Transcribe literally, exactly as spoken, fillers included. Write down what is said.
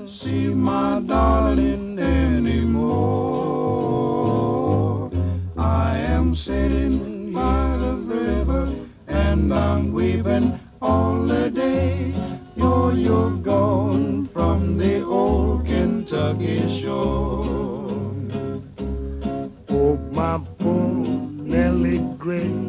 see my darling anymore. I am sitting by the river and I'm weeping all the day. You're, you're gone from the old Kentucky shore. Oh, my poor Nellie Gray,